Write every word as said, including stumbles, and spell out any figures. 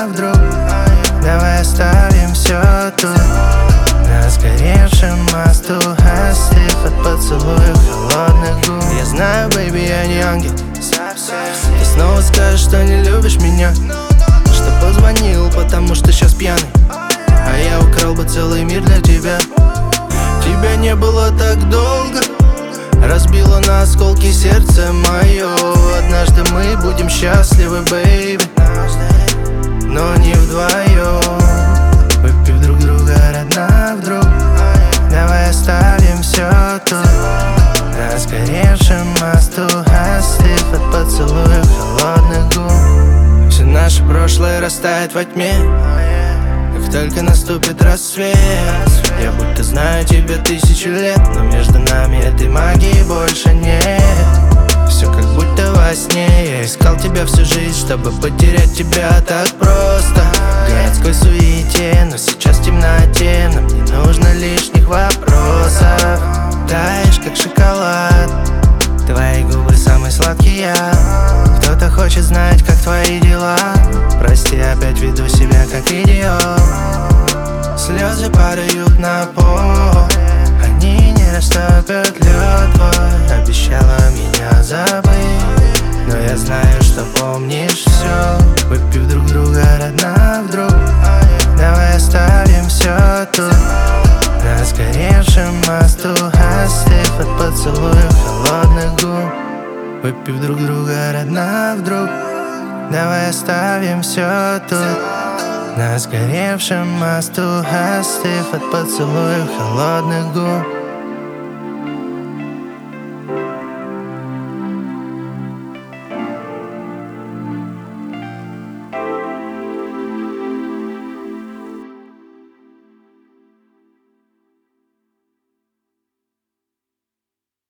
вдруг. Давай оставим все тут, на сгоревшем мосту, остыв от поцелуев холодных губ. Я знаю, бэйби, я не ангел. Ты снова скажешь, что не любишь меня, что позвонил, потому что сейчас пьяный, а я украл бы целый мир для тебя. Тебя не было так долго, разбило на осколки сердце мое. Однажды мы будем счастливы, бэйби, но не вдвоем. Выпив друг друга, родна вдруг. Давай оставим все тут, на сгоревшем мосту, остыв от поцелуев холодных губ. Все наше прошлое растает во тьме, как только наступит рассвет. Я будто знаю тебя тысячу лет, но между нами этой магии больше нет. Все как будто во сне, я искал тебя всю жизнь, чтобы потерять тебя так просто. В городской суете, но сейчас в темноте, нам не нужно лишних вопросов. Таешь как шоколад, твои губы самый сладкий яд. Кто-то хочет знать, как твои дела. Прости, опять веду себя как идиот. Слезы падают на пол, они не растопят лед твой. Обещала меня забыть, но я знаю, что помнишь все. Выпив друг друга, родна вдруг. Давай оставим все тут, на сгоревшем мосту, остыв от поцелуев холодных губ. Выпив друг друга, родна вдруг. Давай оставим все тут, на сгоревшем мосту, остыв от поцелуев холодных губ.